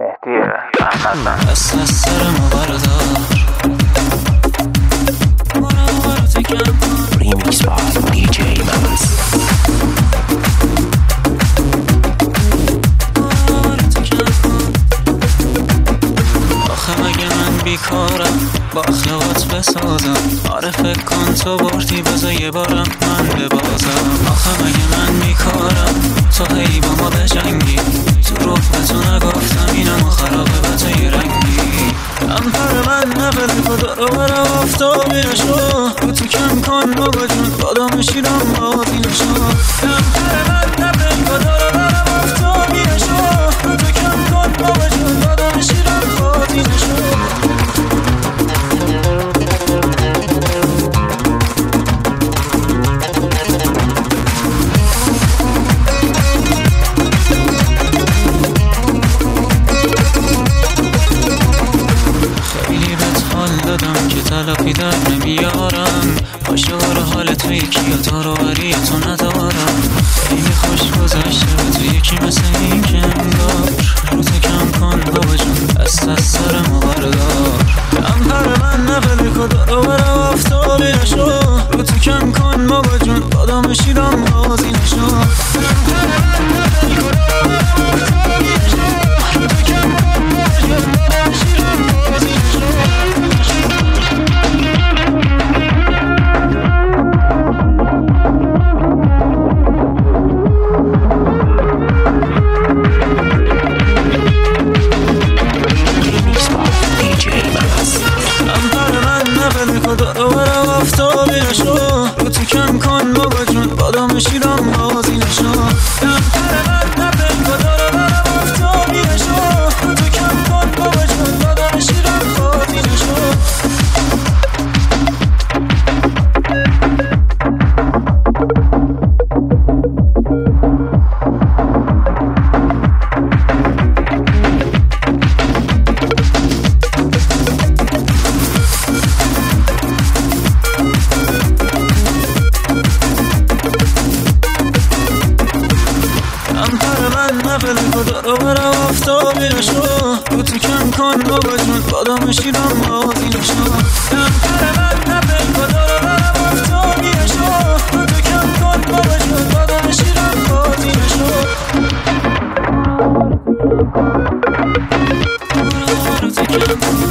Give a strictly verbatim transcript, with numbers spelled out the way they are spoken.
مهدی احمد دست از سر ما بردار ریمیکس با دی جی ممز. آخه مگه من بیکارم با اخلاقات بسازم؟ آره فکر کن تو بردی بذار یه بارم من ببازم. آخه مگه من بیکارم تو هی با ما بجنگی؟ تو روح به تو نگفتم اینم خرابه به تو یه رنگی. امپر من نفل کدار و برا آفتابی نشو، رو تو کم کن بابا جون بادام شیرم بازی نشو. امپر من نفل کدار و برا آفتابی نشو، رو تو کم کن بابا جون بادام شیرم بازی نشو. که تلافی در نمیارم، عاشق حال تو یکی یا تو رو بری تو ندارم. خیلی خوش گذشته به تو یکی مثل این که انگار، رو تو کم کن بابا جون دست از سر ما بردار. امپر من نفل کدار و برا آفتابی نشو، رو تو کم کن بابا جون بادام شیرم بازی نشو. امپر من نفل کدار و برا آفتابی نشو، رو تو کم کن بابا جون بادام شیرم بازی نشو. رو تو کم کن بابا جون بادام شیرم بازی نشو. امپر من نفل کدار و برا آفتابی نشو، رو تو کم کن بابا جون بادام شیرم بازی نشو. نفل کدار و برا آفتابی نشو، رو تو کم کن بابا جون بادام شیرم بازی نشو. امپر من نفل کدار و برا آفتابی نشو، رو تو کم کن بابا جون بادام شیرم بازی نشو. رو تو کم کن